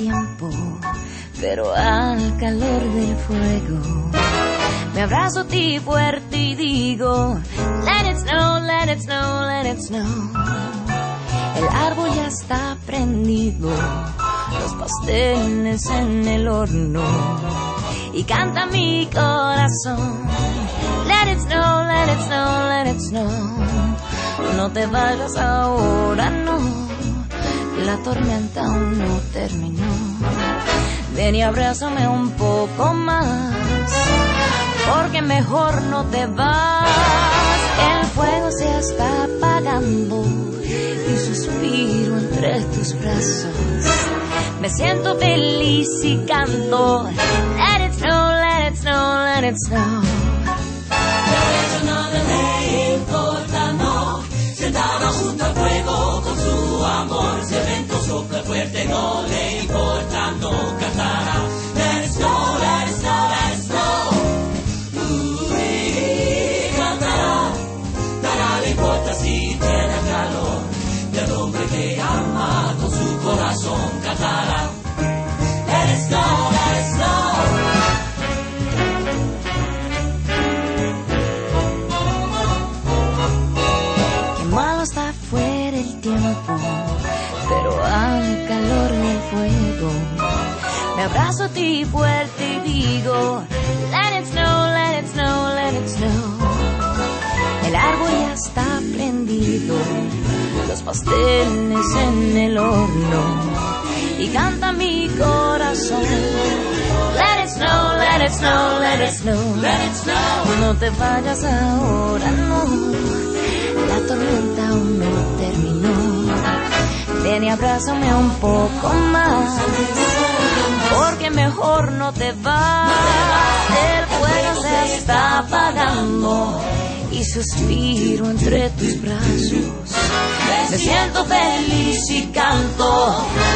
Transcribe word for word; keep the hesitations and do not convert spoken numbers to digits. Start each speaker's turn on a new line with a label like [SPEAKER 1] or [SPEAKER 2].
[SPEAKER 1] tiempo, pero al calor del fuego me abrazo a ti fuerte y digo, let it snow, let it snow, let it snow. El árbol ya está prendido, los pasteles en el horno, y canta mi corazón, let it snow, let it snow, let it snow. No te vayas ahora, no, la tormenta aún no terminó. Ven y abrázame un poco más, porque mejor no te vas. El fuego se está apagando y suspiro entre tus brazos. Me siento feliz y canto, let it snow, let it snow, let it snow.
[SPEAKER 2] Pero eso no le importa, no. Sentada junto al fuego con su amor, si el viento sopla fuerte no le importa, no cantará. Let it snow, let it snow, let it snow. Uy, cantará. Nada le importa si tiene calor, del hombre que ama con su corazón cantará. Let it snow, let it snow.
[SPEAKER 1] Malo está fuera el tiempo, pero al calor del fuego me abrazo a ti fuerte y digo, let it snow, let it snow, let it snow. El árbol ya está prendido, los pasteles en el horno, y canta mi corazón, let it snow, let it snow, let it snow, let it snow. No te vayas ahora, no, la tormenta aún no terminó. Ven y abrázame un poco más, porque mejor no te vas. El fuego se está apagando y suspiro entre tus brazos. Me siento feliz y canto,